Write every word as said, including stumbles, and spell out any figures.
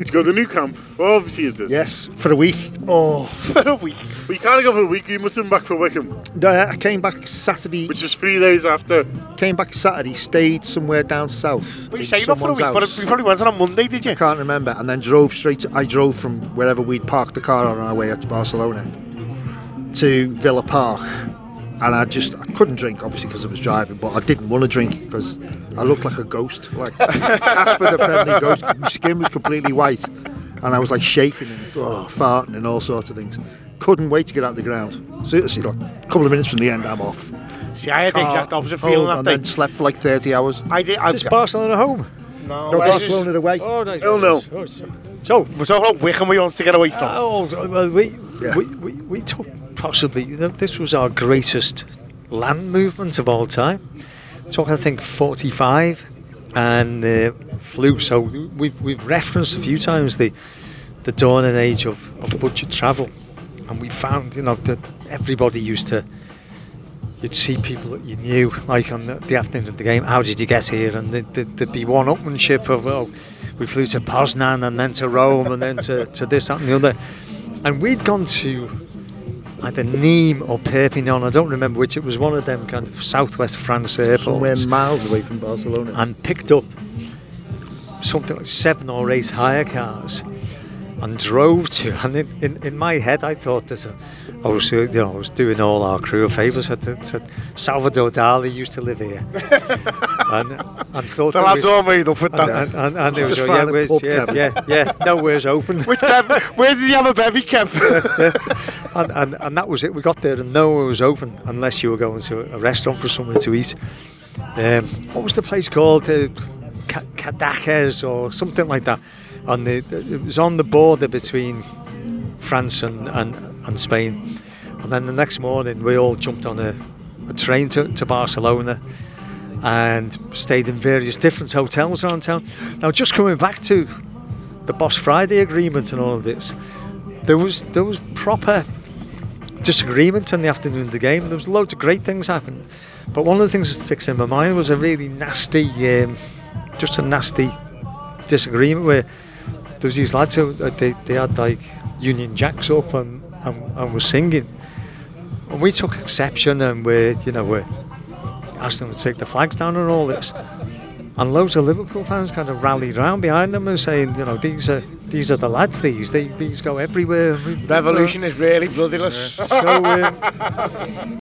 to go to the new camp. Well, obviously it is. Yes, for a week. Oh, For a week. But you can't go for a week. You must have been back for Wickham, no, I came back Saturday. which is three days after. Came back Saturday, stayed somewhere down south. Well, you in say not for a someone's week, but house. you probably went on a Monday, did I you? can't remember, and then drove straight. To, I drove from wherever we'd parked the car on our way up to Barcelona to Villa Park, and I just I couldn't drink obviously because I was driving, but I didn't want to drink because I looked like a ghost, like Casper the Friendly Ghost. My skin was completely white, and I was like shaking and oh, farting and all sorts of things. Couldn't wait to get out the ground. Seriously, like a couple of minutes from the end, I'm off. See, I had the Car, exact opposite home, feeling that and day. then slept for like thirty hours. I did. I Is Barcelona home? No, No, this is- Barcelona away. Oh, no. Hell no. Oh, so- So, we're talking about Wickham we want to get away from. Oh, well, we, Yeah. we, we, we took possibly, you know, this was our greatest land movement of all time. Took, I think, forty-five and uh, flew. So we've, we've referenced a few times the the dawning age of, of budget travel. And we found, you know, that everybody used to, you'd see people that you knew, like on the, the afternoon of the game, how did you get here? And there'd, there'd, there'd be one-upmanship of, oh, we flew to Poznan and then to Rome and then to, to this, that and the other. And we'd gone to either Nîmes or Perpignan, I don't remember which, it was one of them kind of southwest France Somewhere airports, miles away from Barcelona. and picked up something like seven or eight hire cars and drove to, and in, in, in my head I thought that I was, uh, you know, I was doing all our crew a favour. Said, said Salvador Dali used to live here, and, and thought The that lads we- all made up with and, that. and, and, and they was Just yeah, find a where's, pub, yeah, Kevin. yeah, yeah, nowhere's open. Which bev- where did he have a bevy, Kev? and, and, and that was it. We got there and nowhere was open unless you were going to a restaurant for somewhere to eat. Um, what was the place called? Uh, Ca- Cadaqués or something like that. And the, the, it was on the border between France and, and, and Spain. And then the next morning we all jumped on a, a train to, to Barcelona and stayed in various different hotels around town. Now, just coming back to the Boss Friday agreement and all of this, there was there was proper disagreement in the afternoon of the game. There was loads of great things happening, but one of the things that sticks in my mind was a really nasty, um, just a nasty disagreement where there was these lads who uh, they they had like Union Jacks up and and, and were singing, and we took exception and we you know we asked them to take the flags down and all this. And loads of Liverpool fans kind of rallied round behind them and saying, you know, these are these are the lads. These they, these go everywhere. Revolution is really bloodyless. So um,